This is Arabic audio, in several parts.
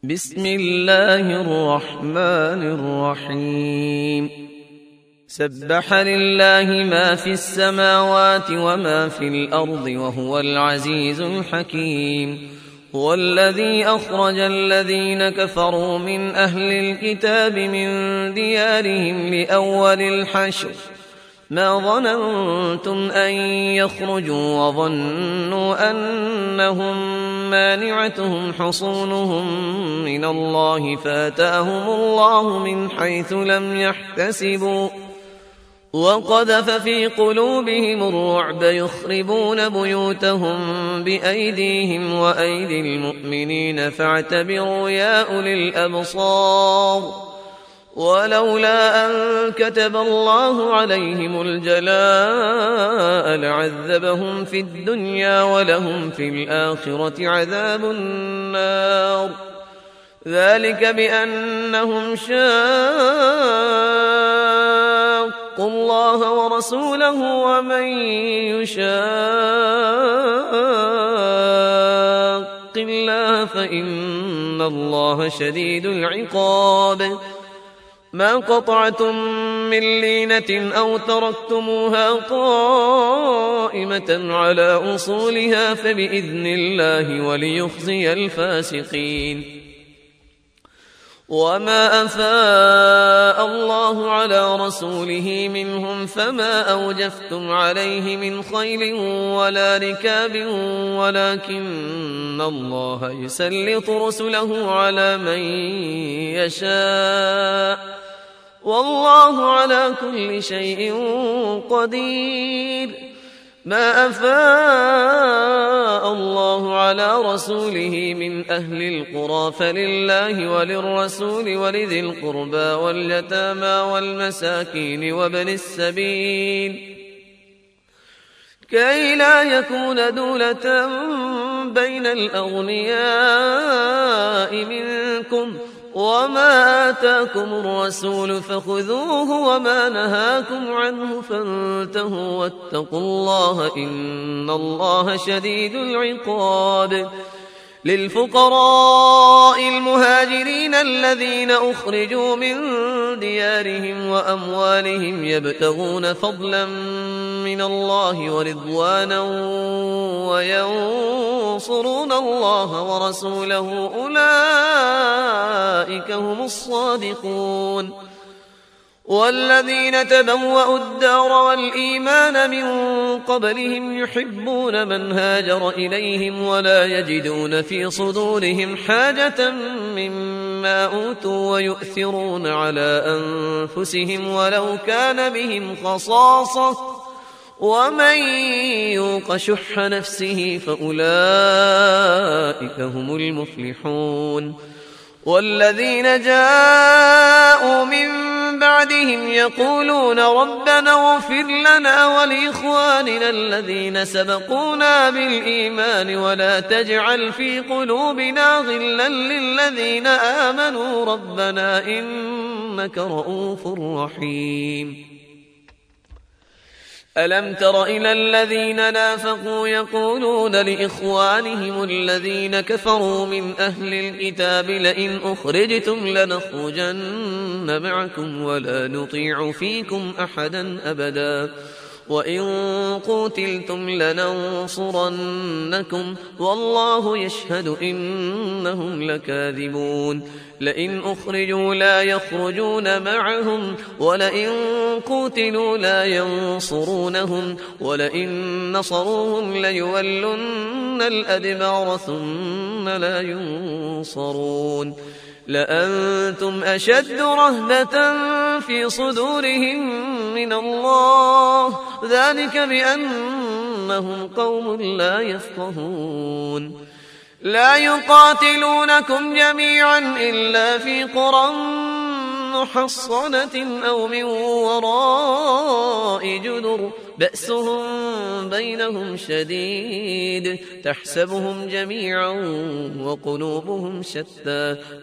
بسم الله الرحمن الرحيم سبح لله ما في السماوات وما في الأرض وهو العزيز الحكيم هو الذي أخرج الذين كفروا من أهل الكتاب من ديارهم لأول الحشر ما ظننتم أن يخرجوا وظنوا أنهم مانعتهم حصونهم من الله فاتاهم الله من حيث لم يحتسبوا وقذف في قلوبهم الرعب يخربون بيوتهم بأيديهم وأيدي المؤمنين فاعتبروا يا أولي الأبصار ولولا أن كتب الله عليهم الجلاء لعذبهم في الدنيا ولهم في الآخرة عذاب النار ذلك بأنهم شاقوا الله ورسوله ومن يشاق الله فإن الله شديد العقاب ما قطعتم من لينة أو تركتموها قائمة على أصولها فبإذن الله وليخزي الفاسقين وما أفاء الله على رسوله منهم فما أوجفتم عليه من خيل ولا ركاب ولكن الله يسلط رسله على من يشاء والله على كل شيء قدير ما أفاء الله على رسوله من أهل القرى فلله وللرسول ولذي القربى واليتامى والمساكين وابن السبيل كي لا يكون دولة بين الأغنياء منكم وما آتاكم الرسول فخذوه وما نهاكم عنه فانتهوا واتقوا الله إن الله شديد العقاب للفقراء المهاجرين الذين أخرجوا من ديارهم وأموالهم يبتغون فضلا من الله ورضوانا وينصرون الله ورسوله أولئك هم الصادقون والذين تبوأوا الدار والإيمان من قبلهم يحبون من هاجر إليهم ولا يجدون في صدورهم حاجة مما أوتوا ويؤثرون على أنفسهم ولو كان بهم خصاصة ومن يوق شح نفسه فأولئك هم المفلحون والذين جاءوا من بعدهم يقولون ربنا اغفر لنا ولإخواننا الذين سبقونا بالإيمان ولا تجعل في قلوبنا غلا للذين آمنوا ربنا إنك رؤوف رحيم ألم تر إلى الذين نافقوا يقولون لإخوانهم الذين كفروا من أهل الكتاب لئن أخرجتم لنخرجن معكم ولا نطيع فيكم أحدا أبدا وإن قتلتم لننصرنكم والله يشهد إنهم لكاذبون لئن أخرجوا لا يخرجون معهم ولئن قتلوا لا ينصرونهم ولئن نصروهم ليولن الأدبار ثم لا ينصرون لأنتم أشد رهبة في صدورهم من الله ذلك بأنهم قوم لا يفقهون لا يقاتلونكم جميعا إلا في قرى محصنة أو من وراء جدر بأسهم بينهم شديد تحسبهم جميعا وقلوبهم شتى ذلك بأنهم قوم لا يعقلون.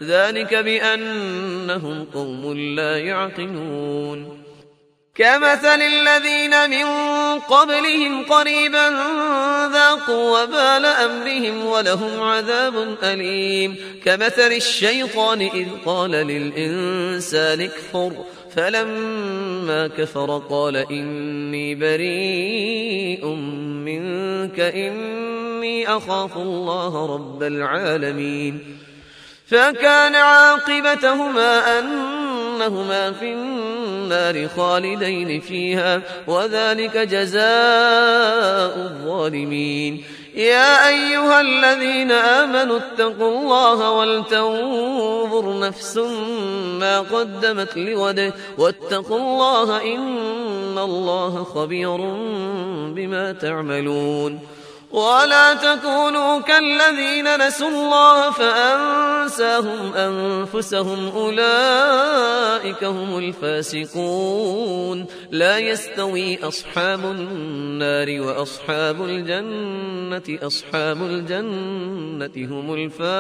كمثل الذين من قبلهم قريبا ذاقوا وبال أمرهم ولهم عذاب أليم. كمثل الشيطان إذ قال للإنسان اكفر فلما كفر قال إني بريء منك إني أخاف الله رب العالمين. فكان عاقبتهما أنهما في النار خالدين فيها وذلك جزاء الظالمين. يا أيها الذين آمنوا اتقوا الله ولتنظر نفس ما قدمت لغد واتقوا الله إن الله خبير بما تعملون. ولا تكونوا كالذين نسوا الله فأنساهم أنفسهم أولئك هم الفاسقون. لا يستوي أصحاب النار وأصحاب الجنة أصحاب الجنة هم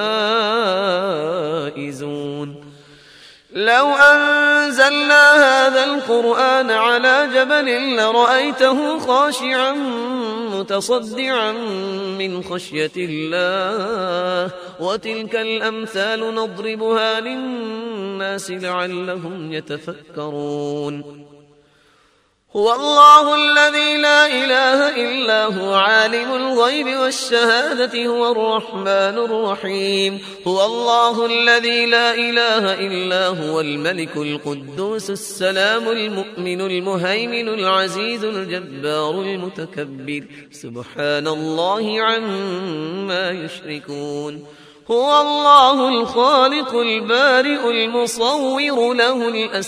الفائزون. لو أنزلنا هذا القرآن على جبل لرأيته خاشعا متصدعا من خشية الله وتلك الأمثال نضربها للناس لعلهم يتفكرون. هو الله الذي لا إله إلا هو عالم الغيب والشهادة هو الرحمن الرحيم. هو الله الذي لا إله إلا هو الملك القدوس السلام المؤمن المهيمن العزيز الجبار المتكبر سبحان الله عما يشركون. هو الله الخالق البارئ المصور له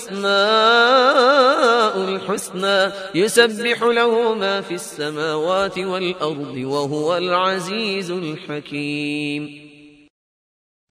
الأسماء الحسنى يسبح له ما في السماوات والأرض وهو العزيز الحكيم.